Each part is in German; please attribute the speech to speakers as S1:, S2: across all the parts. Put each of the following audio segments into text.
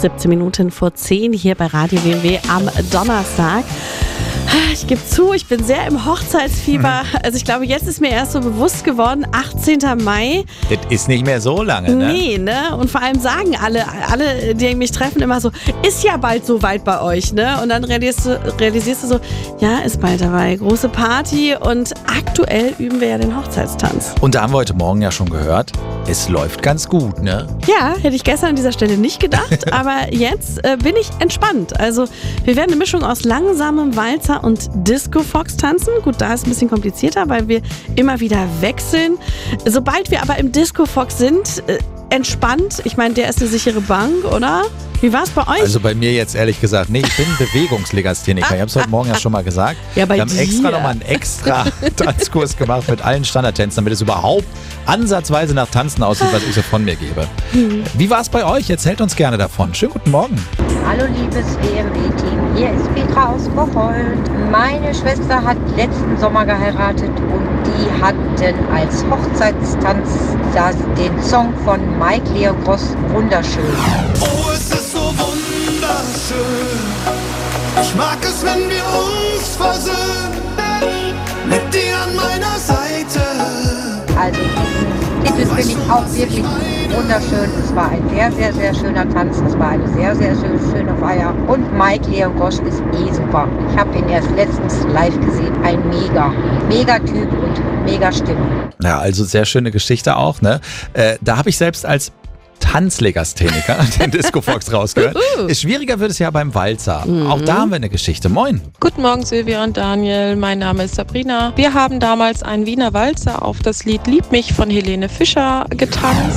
S1: 17 Minuten vor 10 hier bei Radio WMW am Donnerstag. Ich gebe zu, ich bin sehr im Hochzeitsfieber. Also ich glaube, jetzt ist mir erst so bewusst geworden, 18. Mai.
S2: Das ist nicht mehr so lange, ne?
S1: Nee, ne? Und vor allem sagen alle, die mich treffen, immer so, ist ja bald so weit bei euch, ne? Und dann realisierst du so, ja, ist bald dabei. Große Party und aktuell üben wir ja den Hochzeitstanz.
S2: Und da haben wir heute Morgen ja schon gehört, es läuft ganz gut, ne?
S1: Ja, hätte ich gestern an dieser Stelle nicht gedacht, aber jetzt bin ich entspannt. Also wir werden eine Mischung aus langsamem Walzer und Disco-Fox tanzen. Gut, da ist es ein bisschen komplizierter, weil wir immer wieder wechseln. Sobald wir aber im Disco-Fox sind, entspannt. Ich meine, der ist eine sichere Bank, oder? Wie war es bei euch?
S2: Also bei mir jetzt ehrlich gesagt, nee, ich bin Bewegungslegastheniker. Ich habe es heute Morgen ja schon mal gesagt.
S1: Ja, bei
S2: wir haben
S1: dir.
S2: extra nochmal einen extra Tanzkurs gemacht mit allen Standardtänzen, damit es überhaupt ansatzweise nach Tanzen aussieht, was ich so von mir gebe. Wie war es bei euch? Erzählt uns gerne davon. Schönen guten Morgen.
S3: Hallo liebes WMW-Team, hier ist Petra aus Bocholt. Meine Schwester hat letzten Sommer geheiratet und die hatten als Hochzeitstanz den Song von Mike Leopold Wunderschön.
S4: Oh, es ist so wunderschön. Ich mag es, wenn wir uns versöhnen. Mit dir an meiner Seite.
S3: Also diesen Titel finde ich auch wirklich wunderschön. Es war ein sehr, sehr, sehr schöner Tanz. Es war eine sehr, sehr schöne Feier. Und Mike Leopold ist super. Ich habe ihn erst letztens live gesehen. Ein mega Typ und mega Stimme.
S2: Ja, also sehr schöne Geschichte auch, ne? Da habe ich selbst als Tanzlegastheniker den Disco-Fox rausgehört. Schwieriger wird es ja beim Walzer. Auch da haben wir eine Geschichte. Moin.
S5: Guten Morgen Silvia und Daniel, mein Name ist Sabrina. Wir haben damals einen Wiener Walzer auf das Lied Lieb mich von Helene Fischer getanzt.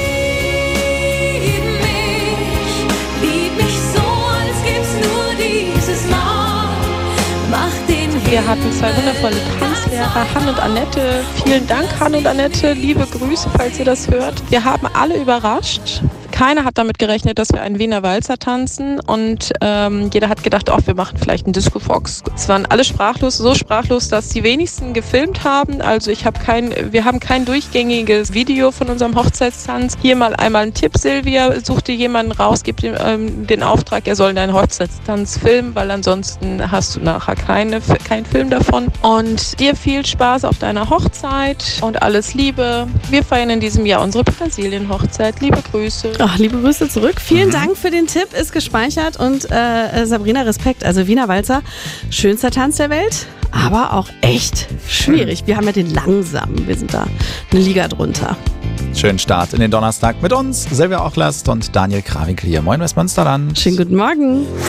S6: Lieb mich so, als gibt's nur dieses Mal. Mach den
S5: Wir hatten zwei wundervolle Tanzlehrer, Han und Annette. Vielen Dank, Han und Annette. Liebe Grüße, falls ihr das hört. Wir haben alle überrascht. Keiner hat damit gerechnet, dass wir einen Wiener Walzer tanzen und jeder hat gedacht, wir machen vielleicht einen Disco-Fox. Es waren alle sprachlos, so sprachlos, dass die wenigsten gefilmt haben. Also wir haben kein durchgängiges Video von unserem Hochzeitstanz. Hier mal einmal ein Tipp, Silvia, such dir jemanden raus, gib ihm den Auftrag, er soll deinen Hochzeitstanz filmen, weil ansonsten hast du nachher keinen Film davon. Und dir viel Spaß auf deiner Hochzeit und alles Liebe. Wir feiern in diesem Jahr unsere Petersilien-Hochzeit. Liebe Grüße.
S1: Ach, liebe Grüße zurück. Vielen Dank für den Tipp, ist gespeichert. Und Sabrina, Respekt. Also Wiener Walzer, schönster Tanz der Welt, aber auch echt schwierig. Wir haben ja den langsamen, wir sind da eine Liga drunter.
S2: Schönen Start in den Donnerstag mit uns, Silvia Ochlast und Daniel Krawinkel hier. Moin Westmünster dann.
S1: Schönen guten Morgen.